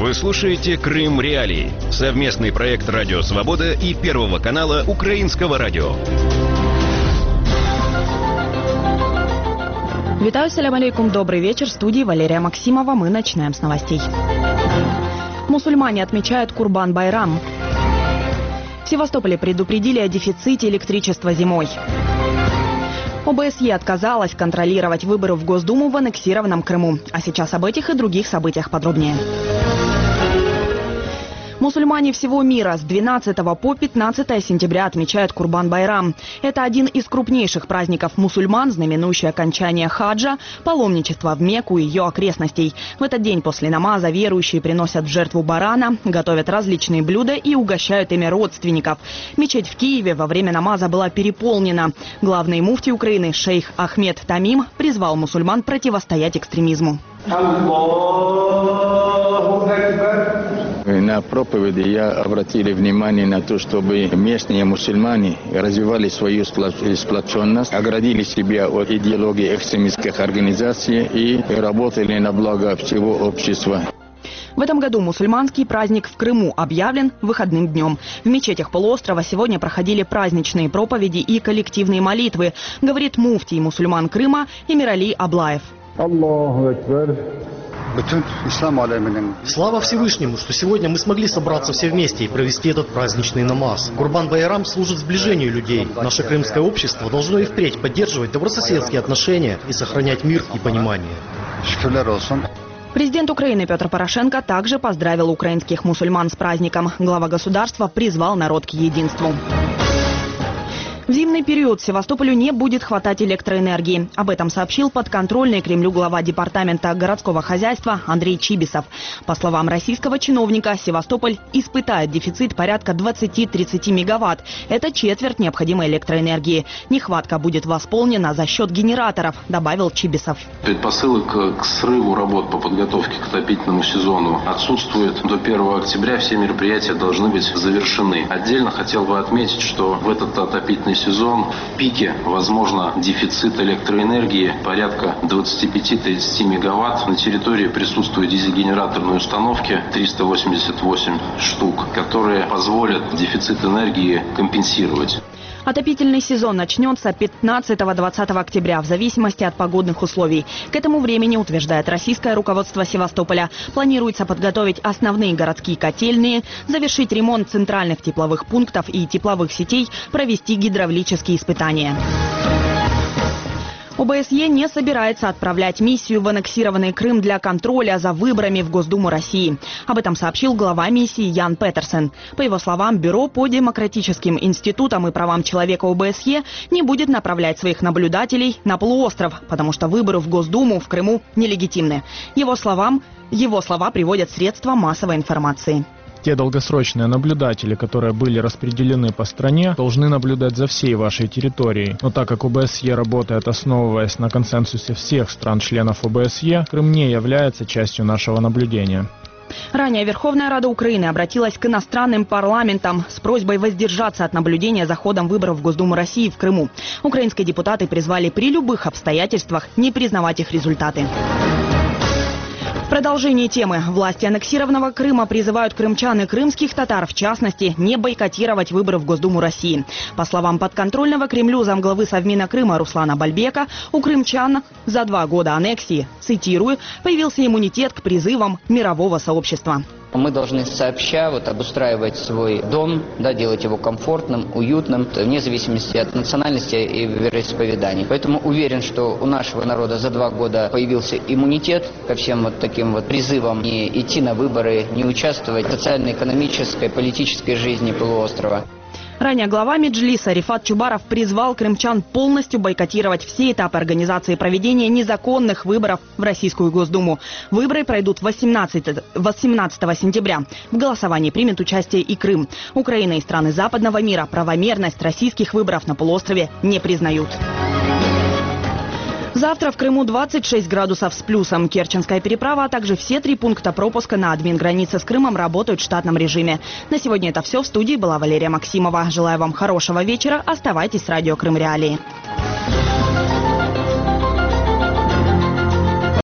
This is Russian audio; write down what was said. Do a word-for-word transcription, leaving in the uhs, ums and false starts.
Вы слушаете «Крым Реалии» — совместный проект «Радио Свобода» и Первого канала Украинского радио. Витаю, салям алейкум, добрый вечер. В студии Валерия Максимова. Мы начинаем с новостей. Мусульмане отмечают Курбан-Байрам. В Севастополе предупредили о дефиците электричества зимой. ОБСЕ отказалась контролировать выборы в Госдуму в аннексированном Крыму. А сейчас об этих и других событиях подробнее. Мусульмане всего мира с двенадцатого по пятнадцатое сентября отмечают Курбан-Байрам. Это один из крупнейших праздников мусульман, знаменующий окончание хаджа, паломничества в Мекку и ее окрестностей. В этот день после намаза верующие приносят в жертву барана, готовят различные блюда и угощают ими родственников. Мечеть в Киеве во время намаза была переполнена. Главный муфти Украины шейх Ахмед Тамим призвал мусульман противостоять экстремизму. На проповеди я обратил внимание на то, чтобы местные мусульмане развивали свою сплоченность, оградили себя от идеологии экстремистских организаций и работали на благо всего общества. В этом году мусульманский праздник в Крыму объявлен выходным днем. В мечетях полуострова сегодня проходили праздничные проповеди и коллективные молитвы, говорит муфтий мусульман Крыма Эмирали Аблаев. Аллаху Акбар. Слава Всевышнему, что сегодня мы смогли собраться все вместе и провести этот праздничный намаз. Курбан-Байрам служит сближению людей. Наше крымское общество должно и впредь поддерживать добрососедские отношения и сохранять мир и понимание. Президент Украины Петр Порошенко также поздравил украинских мусульман с праздником. Глава государства призвал народ к единству. В зимний период Севастополю не будет хватать электроэнергии. Об этом сообщил подконтрольный Кремлю глава департамента городского хозяйства Андрей Чибисов. По словам российского чиновника, Севастополь испытает дефицит порядка двадцати-тридцати мегаватт. Это четверть необходимой электроэнергии. Нехватка будет восполнена за счет генераторов, добавил Чибисов. Предпосылок к срыву работ по подготовке к отопительному сезону отсутствует. До первого октября все мероприятия должны быть завершены. Отдельно хотел бы отметить, что в этот отопительный сезон в пике возможно дефицит электроэнергии порядка двадцати пяти-тридцати мегаватт. На территории присутствуют дизель-генераторные установки триста восемьдесят восемь штук, которые позволят дефицит энергии компенсировать. Отопительный сезон начнется пятнадцатого-двадцатого октября в зависимости от погодных условий. К этому времени, утверждает российское руководство Севастополя, планируется подготовить основные городские котельные, завершить ремонт центральных тепловых пунктов и тепловых сетей, провести гидравлические испытания. ОБСЕ не собирается отправлять миссию в аннексированный Крым для контроля за выборами в Госдуму России. Об этом сообщил глава миссии Ян Петерсен. По его словам, Бюро по демократическим институтам и правам человека ОБСЕ не будет направлять своих наблюдателей на полуостров, потому что выборы в Госдуму в Крыму нелегитимны. Его словам, его слова приводят средства массовой информации. Те долгосрочные наблюдатели, которые были распределены по стране, должны наблюдать за всей вашей территорией. Но так как ОБСЕ работает, основываясь на консенсусе всех стран-членов ОБСЕ, Крым не является частью нашего наблюдения. Ранее Верховная Рада Украины обратилась к иностранным парламентам с просьбой воздержаться от наблюдения за ходом выборов в Госдуму России в Крыму. Украинские депутаты призвали при любых обстоятельствах не признавать их результаты. В продолжении темы власти аннексированного Крыма призывают крымчан и крымских татар, в частности, не бойкотировать выборы в Госдуму России. По словам подконтрольного Кремлю замглавы Совмина Крыма Руслана Бальбека, у крымчан за два года аннексии, цитирую, появился иммунитет к призывам мирового сообщества. Мы должны сообща вот, обустраивать свой дом, да, делать его комфортным, уютным, вне зависимости от национальности и вероисповеданий. Поэтому уверен, что у нашего народа за два года появился иммунитет ко всем вот таким вот призывам не идти на выборы, не участвовать в социально-экономической, политической жизни полуострова. Ранее глава Меджлиса Рифат Чубаров призвал крымчан полностью бойкотировать все этапы организации проведения незаконных выборов в Российскую Госдуму. Выборы пройдут восемнадцатого сентября. В голосовании примет участие и Крым. Украина и страны западного мира правомерность российских выборов на полуострове не признают. Завтра в Крыму двадцать шесть градусов с плюсом. Керченская переправа, а также все три пункта пропуска на админгранице с Крымом работают в штатном режиме. На сегодня это все. В студии была Валерия Максимова. Желаю вам хорошего вечера. Оставайтесь с радио Крым Реалии.